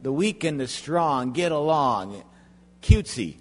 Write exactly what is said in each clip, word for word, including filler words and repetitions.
the weak and the strong get along. Cutesy.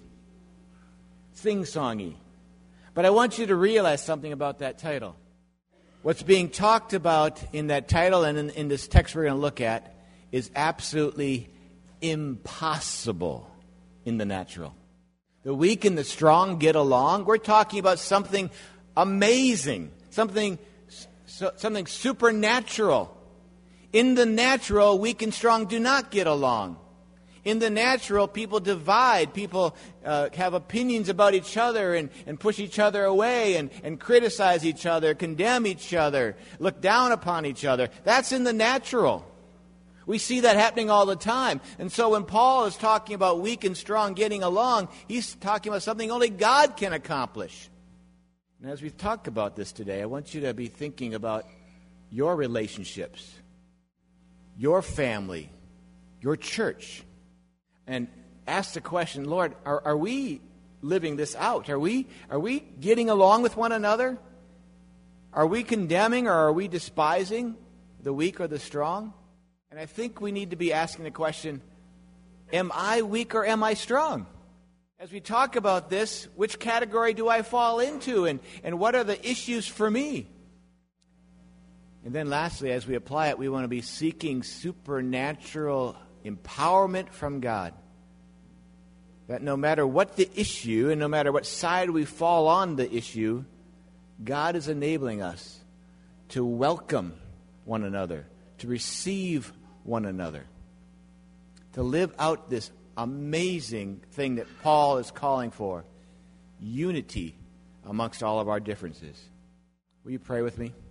Sing-songy. But I want you to realize something about that title. What's being talked about in that title and in, in this text we're going to look at is absolutely impossible in the natural. The weak and the strong get along. We're talking about something amazing, something, so, something supernatural. In the natural, weak and strong do not get along. In the natural, people divide. People uh, have opinions about each other and, and push each other away and, and criticize each other, condemn each other, look down upon each other. That's in the natural. We see that happening all the time. And so when Paul is talking about weak and strong getting along, he's talking about something only God can accomplish. And as we talk about this today, I want you to be thinking about your relationships, your family, your church, and ask the question, Lord, are, are we living this out? Are we, are we getting along with one another? Are we condemning or are we despising the weak or the strong? And I think we need to be asking the question, am I weak or am I strong? As we talk about this, which category do I fall into, and, and what are the issues for me? And then lastly, as we apply it, we want to be seeking supernatural empowerment from God. That no matter what the issue and no matter what side we fall on the issue, God is enabling us to welcome one another, to receive one another, to live out this amazing thing that Paul is calling for, unity amongst all of our differences. Will you pray with me?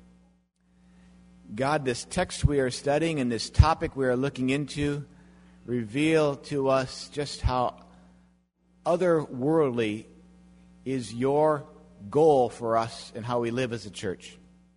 God, this text we are studying and this topic we are looking into reveal to us just how otherworldly is your goal for us and how we live as a church.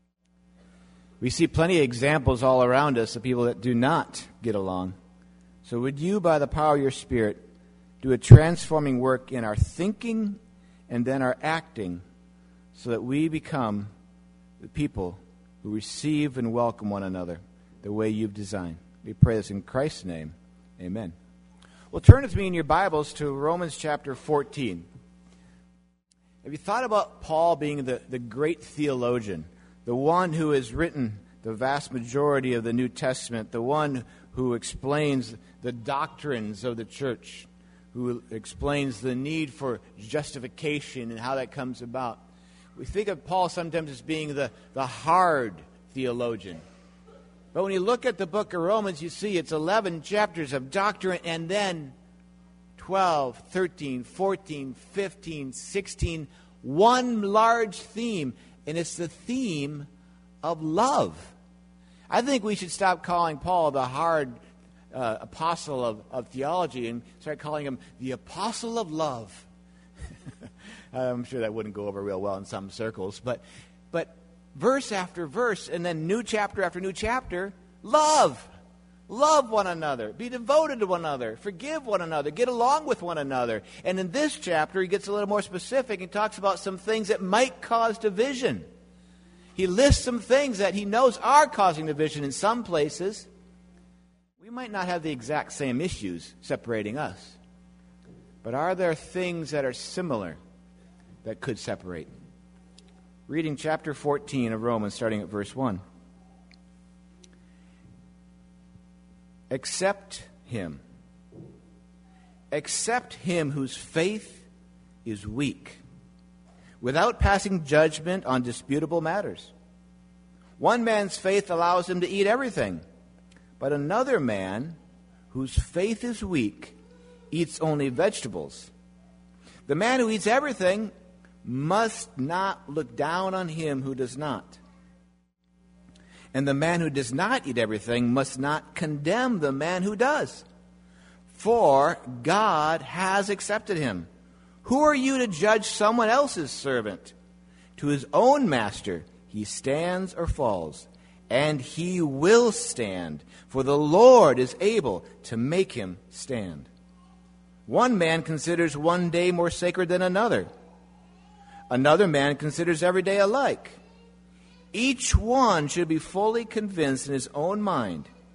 We see plenty of examples all around us of people that do not get along. So would you, by the power of your Spirit, do a transforming work in our thinking and then our acting so that we become the people who receive and welcome one another the way you've designed. We pray this in Christ's name. Amen. Well, turn with me in your Bibles to Romans chapter fourteen. Have you thought about Paul being the, the great theologian, the one who has written the vast majority of the New Testament, the one who explains the doctrines of the church, who explains the need for justification and how that comes about? We think of Paul sometimes as being the, the hard theologian. But when you look at the book of Romans, you see it's eleven chapters of doctrine and then twelve, thirteen, fourteen, fifteen, sixteen, one large theme, and it's the theme of love. I think we should stop calling Paul the hard uh, apostle of, of theology and start calling him the apostle of love. I'm sure that wouldn't go over real well in some circles, but but verse after verse, and then new chapter after new chapter, love. Love one another. Be devoted to one another. Forgive one another. Get along with one another. And in this chapter, he gets a little more specific and talks about some things that might cause division. He lists some things that he knows are causing division in some places. We might not have the exact same issues separating us. But are there things that are similar that could separate? Reading chapter fourteen of Romans, starting at verse one. Accept him. Accept him whose faith is weak, without passing judgment on disputable matters. One man's faith allows him to eat everything, but another man whose faith is weak eats only vegetables. The man who eats everything must not look down on him who does not. And the man who does not eat everything must not condemn the man who does. For God has accepted him. Who are you to judge someone else's servant? To his own master he stands or falls, and he will stand, for the Lord is able to make him stand. One man considers one day more sacred than another. Another man considers every day alike. Each one should be fully convinced in his own mind.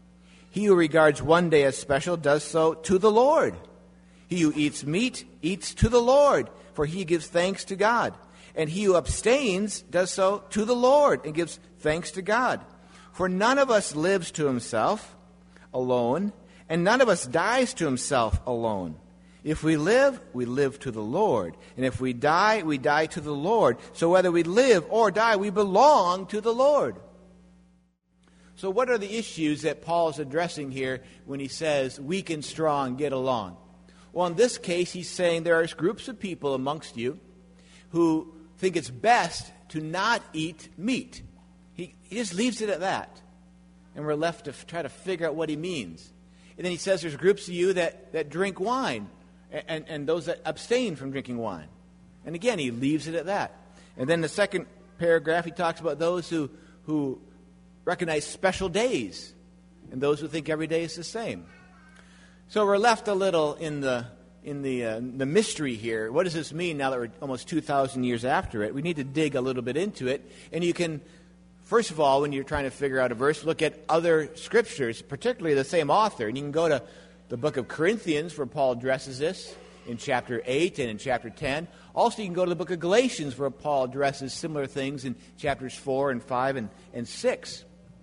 He who regards one day as special does so to the Lord. He who eats meat eats to the Lord, for he gives thanks to God. And he who abstains does so to the Lord and gives thanks to God. For none of us lives to himself alone, and none of us dies to himself alone. If we live, we live to the Lord. And if we die, we die to the Lord. So whether we live or die, we belong to the Lord. So what are the issues that Paul is addressing here when he says, weak and strong, get along? Well, in this case, he's saying there are groups of people amongst you who think it's best to not eat meat. He, he just leaves it at that. And we're left to f- try to figure out what he means. And then he says there's groups of you that, that drink wine, and, and, and those that abstain from drinking wine. And again, he leaves it at that. And then the second paragraph, he talks about those who, who recognize special days, and those who think every day is the same. So we're left a little in the in the uh, the mystery here. What does this mean now that we're almost two thousand years after it? We need to dig a little bit into it. And you can, first of all, when you're trying to figure out a verse, look at other scriptures, particularly the same author. And you can go to the book of Corinthians, where Paul addresses this in chapter eight and in chapter ten. Also, you can go to the book of Galatians, where Paul addresses similar things in chapters four and five and, and six.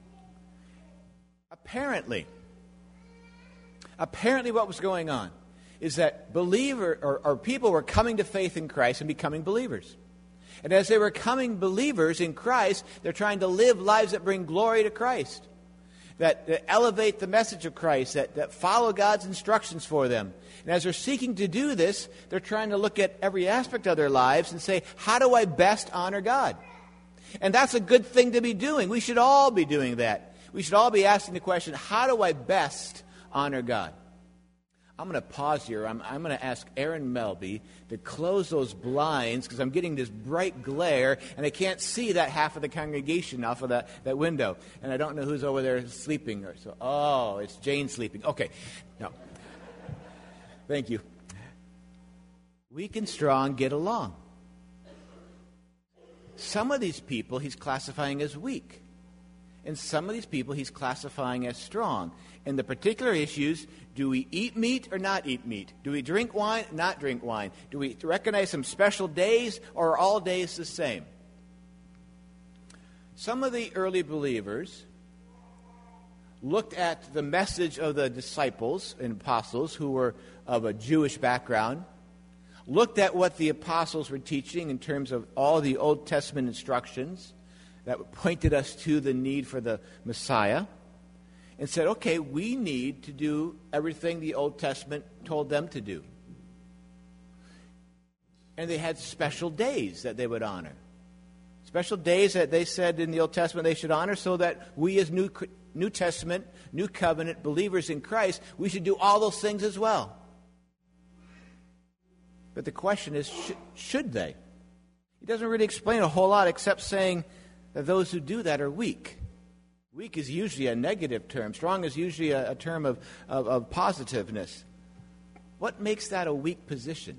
Apparently, apparently what was going on is that believer or, or people were coming to faith in Christ and becoming believers. And as they were coming believers in Christ, they're trying to live lives that bring glory to Christ, that, that elevate the message of Christ, that, that follow God's instructions for them. And as they're seeking to do this, they're trying to look at every aspect of their lives and say, how do I best honor God? And that's a good thing to be doing. We should all be doing that. We should all be asking the question, how do I best honor God? I'm going to pause here. I'm, I'm going to ask Aaron Melby to close those blinds because I'm getting this bright glare and I can't see that half of the congregation off of that, that window. And I don't know who's over there sleeping. Or so. Oh, it's Jane sleeping. Okay. No. Thank you. Weak and strong get along. Some of these people he's classifying as weak. And some of these people he's classifying as strong. And the particular issues, do we eat meat or not eat meat? Do we drink wine, not drink wine? Do we recognize some special days, or are all days the same? Some of the early believers looked at the message of the disciples and apostles who were of a Jewish background, looked at what the apostles were teaching in terms of all the Old Testament instructions that pointed us to the need for the Messiah, and said, okay, we need to do everything the Old Testament told them to do. And they had special days that they would honor. Special days that they said in the Old Testament they should honor, so that we as New, New Testament, New Covenant believers in Christ, we should do all those things as well. But the question is, sh- should they? He doesn't really explain a whole lot except saying that those who do that are weak. Weak is usually a negative term. Strong is usually a, a term of, of, of positiveness. What makes that a weak position?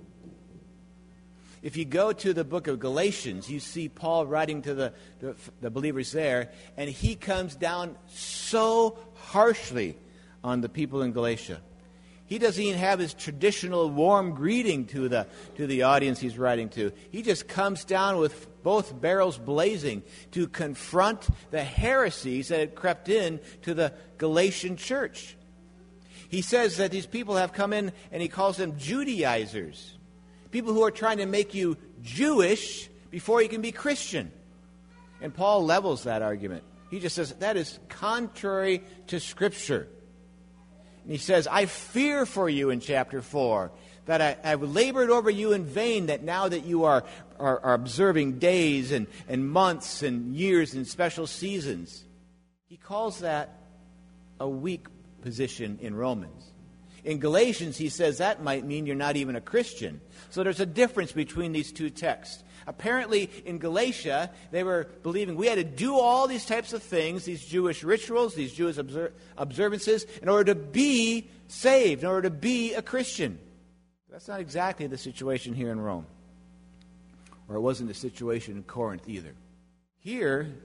If you go to the book of Galatians, you see Paul writing to the, the, the believers there, and he comes down so harshly on the people in Galatia. He doesn't even have his traditional warm greeting to the to the audience he's writing to. He just comes down with both barrels blazing to confront the heresies that had crept in to the Galatian church. He says that these people have come in, and he calls them Judaizers, people who are trying to make you Jewish before you can be Christian. And Paul levels that argument. He just says that is contrary to Scripture. And he says, I fear for you in chapter four, that I, I've labored over you in vain, that now that you are, are, are observing days and, and months and years and special seasons. He calls that a weak position in Romans. In Galatians, he says that might mean you're not even a Christian. So there's a difference between these two texts. Apparently, in Galatia, they were believing we had to do all these types of things, these Jewish rituals, these Jewish obser- observances, in order to be saved, in order to be a Christian. That's not exactly the situation here in Rome. Or it wasn't the situation in Corinth either. Here,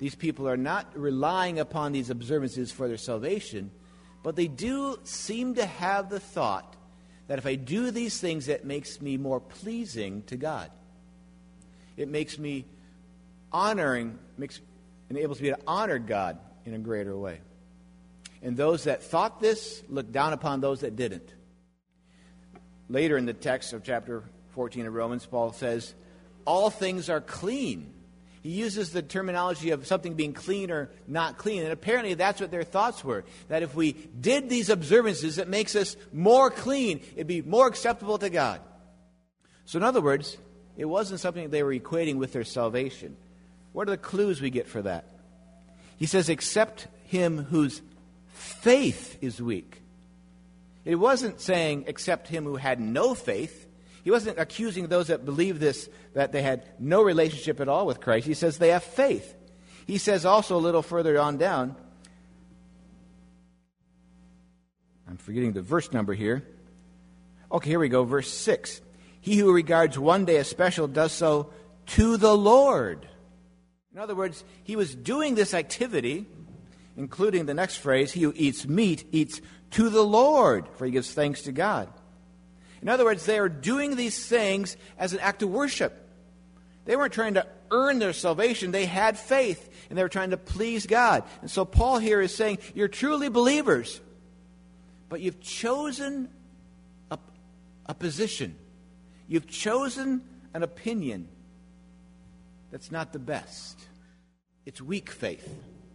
These people are not relying upon these observances for their salvation, but they do seem to have the thought that if I do these things, it makes me more pleasing to God. It makes me honoring, makes, enables me to honor God in a greater way. And those that thought this looked down upon those that didn't. Later in the text of chapter fourteen of Romans, Paul says, all things are clean. He uses the terminology of something being clean or not clean. And apparently that's what their thoughts were. That if we did these observances, it makes us more clean. It'd be more acceptable to God. So in other words, it wasn't something they were equating with their salvation. What are the clues we get for that? He says, except him whose faith is weak. It wasn't saying, except him who had no faith. He wasn't accusing those that believe this, that they had no relationship at all with Christ. He says they have faith. He says also a little further on down, I'm forgetting the verse number here. Okay, here we go, verse six. He who regards one day as special does so to the Lord. In other words, he was doing this activity, including the next phrase, he who eats meat eats to the Lord, for he gives thanks to God. In other words, they are doing these things as an act of worship. They weren't trying to earn their salvation. They had faith, and they were trying to please God. And so Paul here is saying, you're truly believers, but you've chosen a, a position. You've chosen an opinion that's not the best. It's weak faith.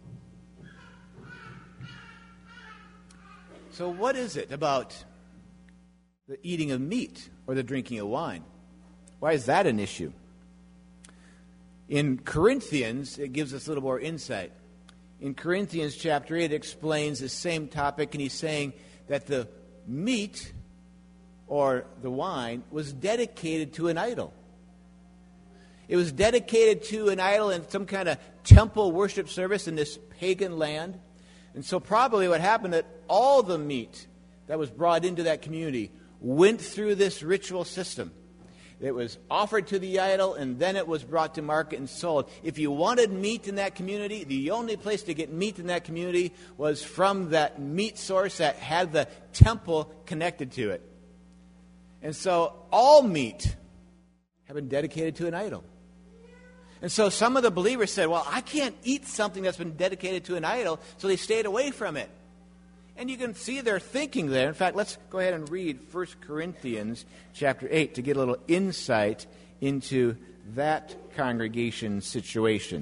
So what is it about the eating of meat or the drinking of wine? Why is that an issue? In Corinthians, it gives us a little more insight. In Corinthians chapter eight, it explains the same topic, and he's saying that the meat or the wine was dedicated to an idol. It was dedicated to an idol in some kind of temple worship service in this pagan land. And so probably what happened that all the meat that was brought into that community went through this ritual system. It was offered to the idol, and then it was brought to market and sold. If you wanted meat in that community, the only place to get meat in that community was from that meat source that had the temple connected to it. And so all meat had been dedicated to an idol. And so some of the believers said, well, I can't eat something that's been dedicated to an idol, so they stayed away from it. And you can see their thinking there. In fact, let's go ahead and read First Corinthians chapter eight to get a little insight into that congregation situation.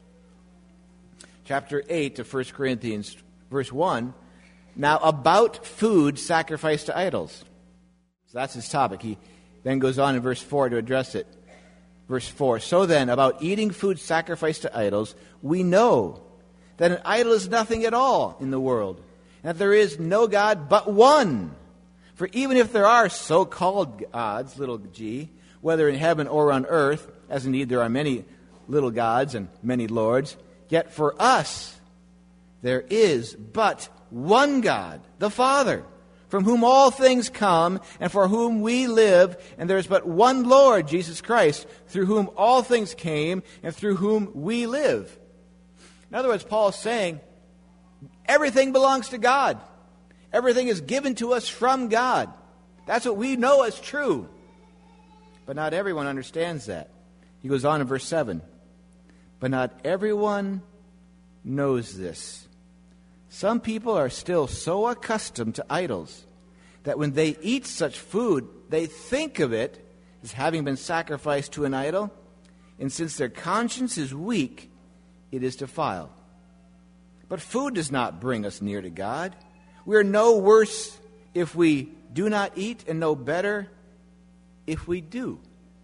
Chapter eight of First Corinthians, verse one. Now, about food sacrificed to idols. So that's his topic. He then goes on in verse four to address it. Verse four. So then, about eating food sacrificed to idols, we know that an idol is nothing at all in the world, that there is no God but one. For even if there are so-called gods, little g, whether in heaven or on earth, as indeed there are many little gods and many lords, yet for us there is but one God, the Father, from whom all things come and for whom we live, and there is but one Lord, Jesus Christ, through whom all things came and through whom we live. In other words, Paul is saying, everything belongs to God. Everything is given to us from God. That's what we know as true. But not everyone understands that. He goes on in verse seven. But not everyone knows this. Some people are still so accustomed to idols that when they eat such food, they think of it as having been sacrificed to an idol. And since their conscience is weak, it is defiled. But food does not bring us near to God. We are no worse if we do not eat, and no better if we do.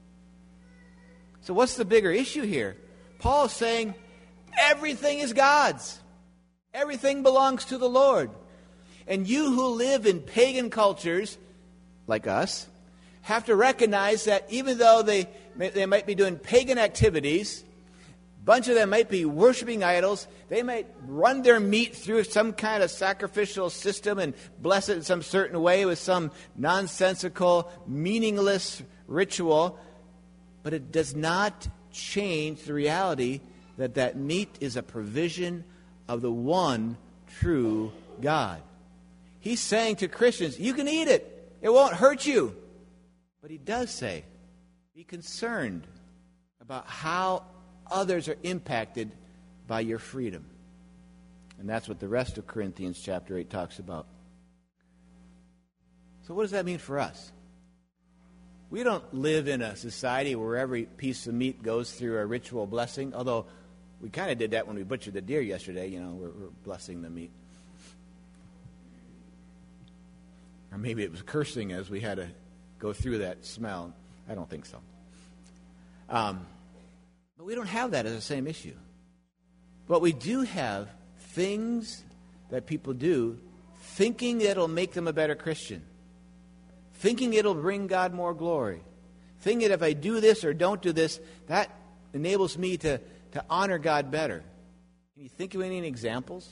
So what's the bigger issue here? Paul is saying everything is God's. Everything belongs to the Lord. And you who live in pagan cultures, like us, have to recognize that even though they, they might be doing pagan activities, a bunch of them might be worshiping idols. They might run their meat through some kind of sacrificial system and bless it in some certain way with some nonsensical, meaningless ritual. But it does not change the reality that that meat is a provision of the one true God. He's saying to Christians, you can eat it. It won't hurt you. But he does say, be concerned about how others are impacted by your freedom. And that's what the rest of Corinthians chapter eight talks about. So what does that mean for us? We don't live in a society where every piece of meat goes through a ritual blessing, although we kind of did that when we butchered the deer yesterday. You know, we're, we're blessing the meat. Or maybe it was cursing as we had to go through that smell. I don't think so. Um, but we don't have that as the same issue. But we do have things that people do thinking it'll make them a better Christian. Thinking it'll bring God more glory. Thinking that if I do this or don't do this, that enables me to, to honor God better. Can you think of any examples?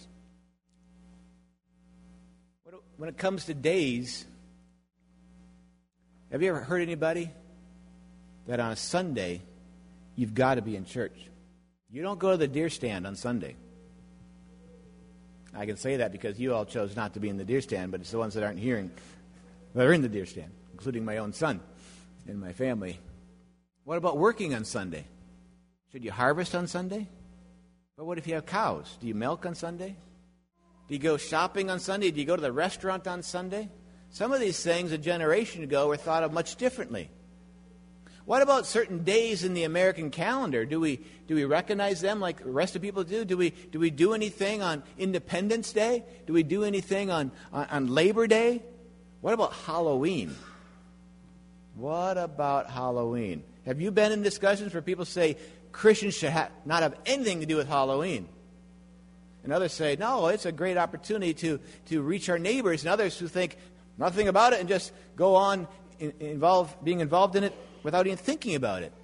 When it comes to days, have you ever heard anybody that on a Sunday, you've got to be in church? You don't go to the deer stand on Sunday. I can say that because you all chose not to be in the deer stand, but it's the ones that aren't hearing that are in the deer stand, including my own son and my family. What about working on Sunday? Should you harvest on Sunday? But what if you have cows? Do you milk on Sunday? Do you go shopping on Sunday? Do you go to the restaurant on Sunday? Some of these things a generation ago were thought of much differently. What about certain days in the American calendar? Do we do we recognize them like the rest of people do? Do we do we do anything on Independence Day? Do we do anything on, on, on Labor Day? What about Halloween? What about Halloween? Have you been in discussions where people say Christians should ha- not have anything to do with Halloween? And others say, no, it's a great opportunity to, to reach our neighbors. And others who think nothing about it and just go on in, involve, being involved in it without even thinking about it.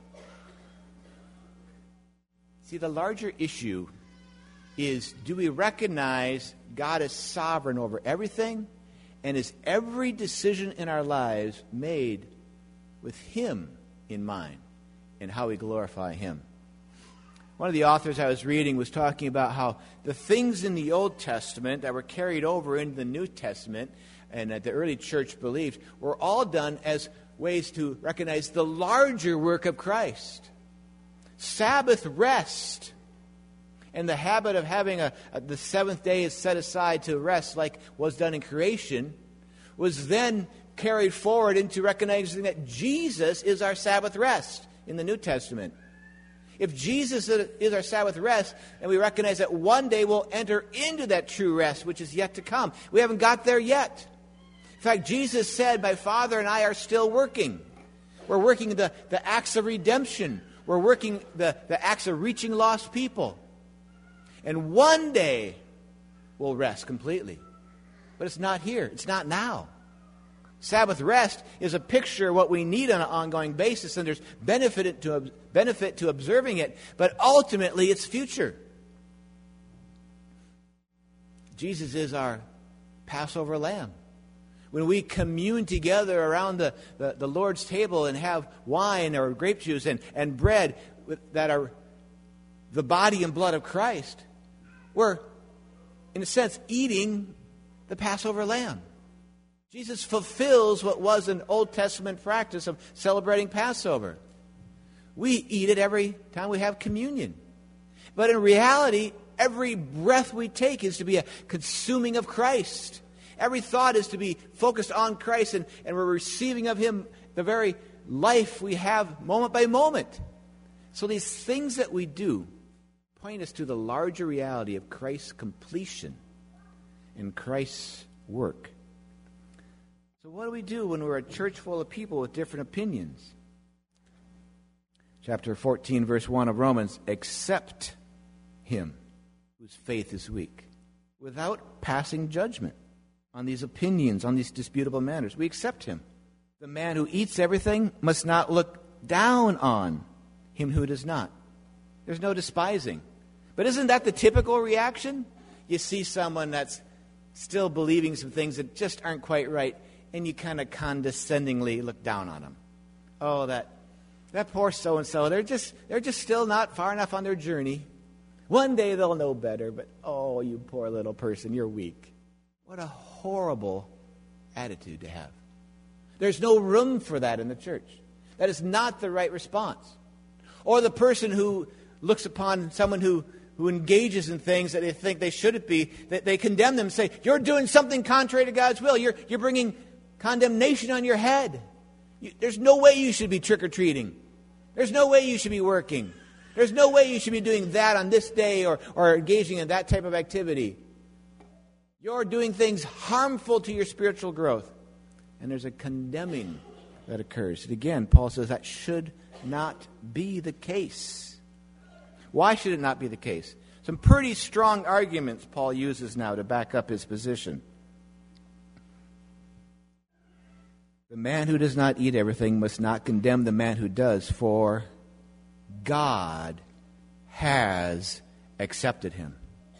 See, the larger issue is, do we recognize God is sovereign over everything? And is every decision in our lives made with Him in mind and how we glorify Him? One of the authors I was reading was talking about how the things in the Old Testament that were carried over into the New Testament and that the early church believed were all done as ways to recognize the larger work of Christ. Sabbath rest and the habit of having a, a the seventh day is set aside to rest like was done in creation was then carried forward into recognizing that Jesus is our Sabbath rest in the New Testament. If Jesus is our Sabbath rest, and we recognize that one day we'll enter into that true rest, which is yet to come. We haven't got there yet. In fact, Jesus said, my Father and I are still working. We're working the, the acts of redemption. We're working the, the acts of reaching lost people. And one day we'll rest completely. But it's not here. It's not now. Sabbath rest is a picture of what we need on an ongoing basis, and there's benefit to, benefit to observing it, but ultimately it's future. Jesus is our Passover lamb. When we commune together around the, the, the Lord's table and have wine or grape juice and, and bread with, that are the body and blood of Christ, we're, in a sense, eating the Passover lamb. Jesus fulfills what was an Old Testament practice of celebrating Passover. We eat it every time we have communion. But in reality, every breath we take is to be a consuming of Christ. Every thought is to be focused on Christ, and, and we're receiving of Him the very life we have moment by moment. So these things that we do point us to the larger reality of Christ's completion and Christ's work. So what do we do when we're a church full of people with different opinions? Chapter fourteen, verse one of Romans, accept him whose faith is weak, without passing judgment on these opinions, on these disputable matters. We accept him. The man who eats everything must not look down on him who does not. There's no despising. But isn't that the typical reaction? You see someone that's still believing some things that just aren't quite right, and you kind of condescendingly look down on them. Oh, that that poor so-and-so, they're just they're just still not far enough on their journey. One day they'll know better, but oh, you poor little person, you're weak. What a horrible attitude to have. There's no room for that in the church. That is not the right response. Or the person who looks upon someone who, who engages in things that they think they shouldn't be, that they condemn them and say, you're doing something contrary to God's will. You're, you're bringing condemnation on your head. You, there's no way you should be trick-or-treating. There's no way you should be working. There's no way you should be doing that on this day or, or engaging in that type of activity. You're doing things harmful to your spiritual growth. And there's a condemning that occurs. And again, Paul says that should not be the case. Why should it not be the case? Some pretty strong arguments Paul uses now to back up his position. The man who does not eat everything must not condemn the man who does, for God has accepted him.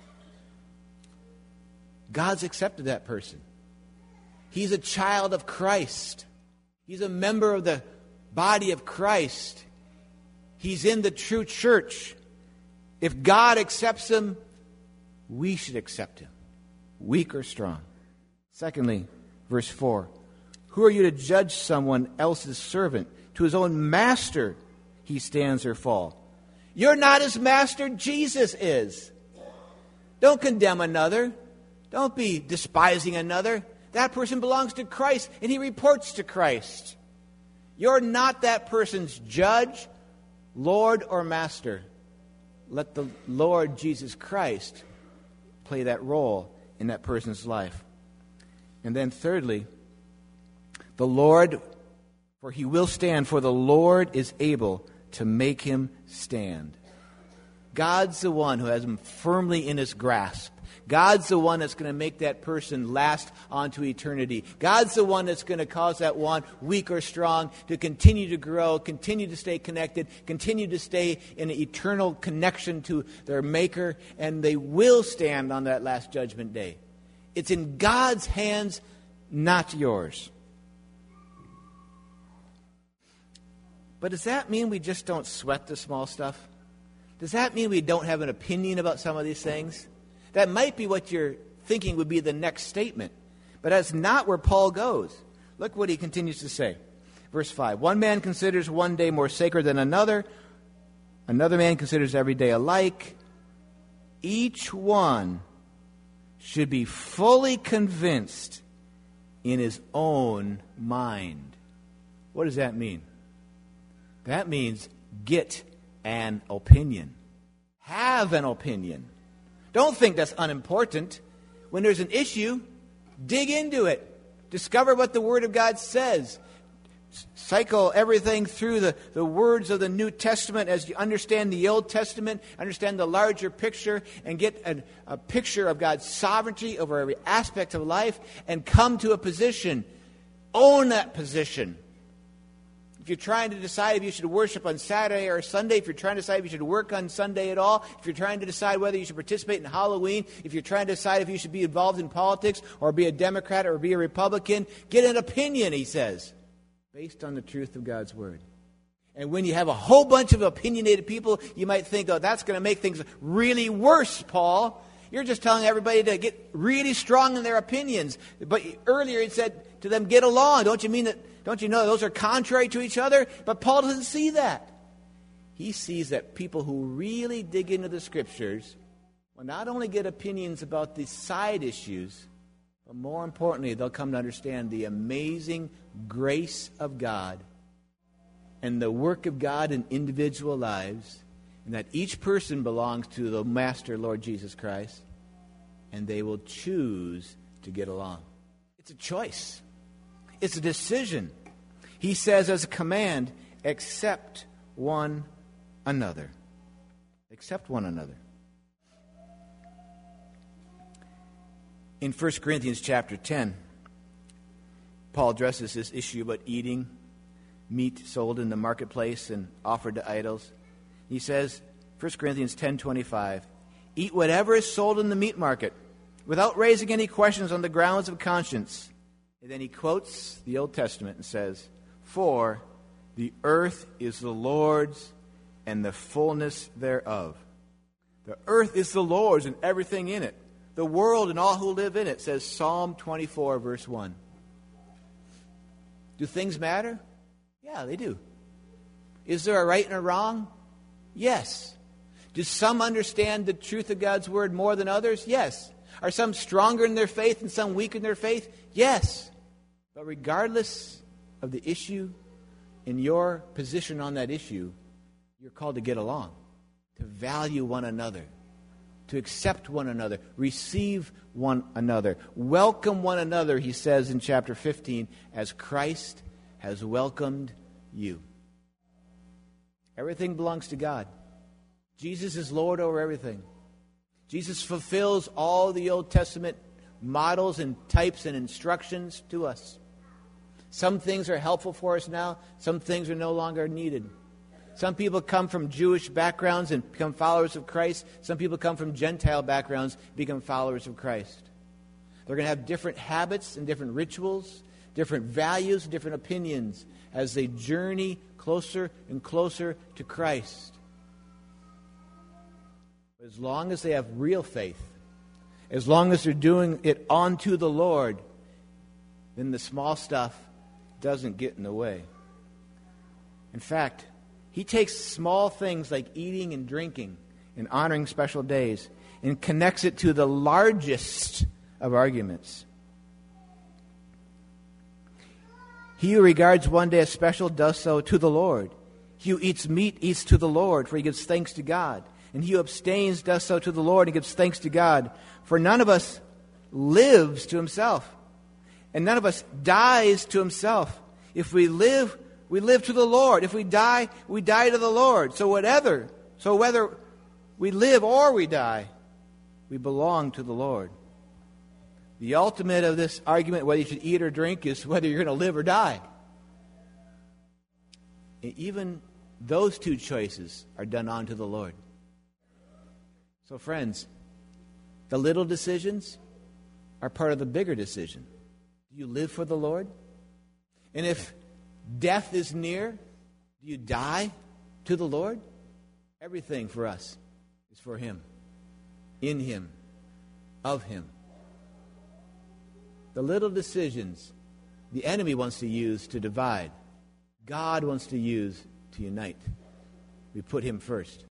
God's accepted that person. He's a child of Christ. He's a member of the body of Christ. He's in the true church. If God accepts him, we should accept him, weak or strong. Secondly, verse four, who are you to judge someone else's servant? To his own master he stands or falls. You're not his master, Jesus is. Don't condemn another. Don't be despising another. That person belongs to Christ, and he reports to Christ. You're not that person's judge, Lord, or master. Let the Lord Jesus Christ play that role in that person's life. And then thirdly, the Lord, for he will stand, for the Lord is able to make him stand. God's the one who has him firmly in his grasp. God's the one that's going to make that person last onto eternity. God's the one that's going to cause that one, weak or strong, to continue to grow, continue to stay connected, continue to stay in an eternal connection to their Maker, and they will stand on that last judgment day. It's in God's hands, not yours. But does that mean we just don't sweat the small stuff? Does that mean we don't have an opinion about some of these things? That might be what you're thinking would be the next statement. But that's not where Paul goes. Look what he continues to say. Verse five. One man considers one day more sacred than another. Another man considers every day alike. Each one should be fully convinced in his own mind. What does that mean? That means get an opinion. Have an opinion. Don't think that's unimportant. When there's an issue, dig into it. Discover what the Word of God says. Cycle everything through the, the words of the New Testament as you understand the Old Testament, understand the larger picture, and get a, a picture of God's sovereignty over every aspect of life, and come to a position. Own that position. If you're trying to decide if you should worship on Saturday or Sunday, if you're trying to decide if you should work on Sunday at all, if you're trying to decide whether you should participate in Halloween, if you're trying to decide if you should be involved in politics or be a Democrat or be a Republican, get an opinion, he says, based on the truth of God's Word. And when you have a whole bunch of opinionated people, you might think, oh, that's going to make things really worse, Paul. You're just telling everybody to get really strong in their opinions. But earlier he said to them, get along. Don't you mean that? Don't you know those are contrary to each other? But Paul doesn't see that. He sees that people who really dig into the Scriptures will not only get opinions about the side issues, but more importantly, they'll come to understand the amazing grace of God and the work of God in individual lives, and that each person belongs to the Master, Lord Jesus Christ, and they will choose to get along. It's a choice. It's a decision. He says as a command, accept one another. Accept one another. In First Corinthians chapter ten, Paul addresses this issue about eating meat sold in the marketplace and offered to idols. He says, First Corinthians ten twenty-five, eat whatever is sold in the meat market without raising any questions on the grounds of conscience. And then he quotes the Old Testament and says, for the earth is the Lord's and the fullness thereof. The earth is the Lord's and everything in it. The world and all who live in it, says Psalm twenty-four, verse one. Do things matter? Yeah, they do. Is there a right and a wrong? Yes. Do some understand the truth of God's word more than others? Yes. Are some stronger in their faith and some weaker in their faith? Yes. But regardless of the issue, in your position on that issue, you're called to get along, to value one another, to accept one another, receive one another, welcome one another, he says in chapter fifteen, as Christ has welcomed you. Everything belongs to God. Jesus is Lord over everything. Jesus fulfills all the Old Testament models and types and instructions to us. Some things are helpful for us now. Some things are no longer needed. Some people come from Jewish backgrounds and become followers of Christ. Some people come from Gentile backgrounds and become followers of Christ. They're going to have different habits and different rituals, different values, and different opinions as they journey closer and closer to Christ. But as long as they have real faith, as long as they're doing it unto the Lord, then the small stuff doesn't get in the way. In fact, he takes small things like eating and drinking and honoring special days and connects it to the largest of arguments. He who regards one day as special does so to the Lord. He who eats meat eats to the Lord, for he gives thanks to God. And he who abstains does so to the Lord and gives thanks to God. For none of us lives to himself, and none of us dies to himself. If we live, we live to the Lord. If we die, we die to the Lord. So whatever, so whether we live or we die, we belong to the Lord. The ultimate of this argument, whether you should eat or drink, is whether you're going to live or die. And even those two choices are done unto the Lord. So friends, the little decisions are part of the bigger decision. Do you live for the Lord? And if death is near, do you die to the Lord? Everything for us is for Him, in Him, of Him. The little decisions the enemy wants to use to divide, God wants to use to unite. We put Him first.